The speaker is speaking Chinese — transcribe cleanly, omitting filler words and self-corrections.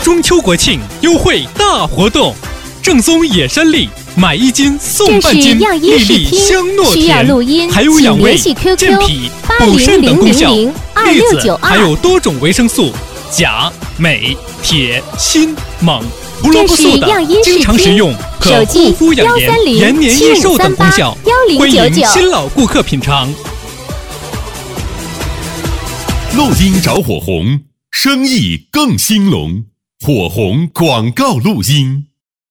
中秋国庆优惠大活动，正宗野山栗买1斤送半斤，粒粒香糯甜，还有养胃、健脾、补肾等功效。栗子还有多种维生素，钾、镁、铁、锌、锰。胡萝卜素的，经常食用可护肤养颜、延年益寿等功效。欢迎新老顾客品尝。 录音找火红，生意更兴隆。火红广告录音。